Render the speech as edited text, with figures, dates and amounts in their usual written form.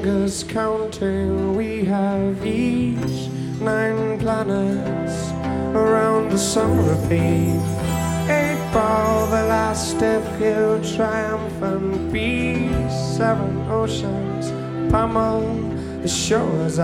fingers counting. We have each 9 planets around the sun repeat. 8 ball, the last stiff hill, triumphant beast. 7 oceans pummel the shores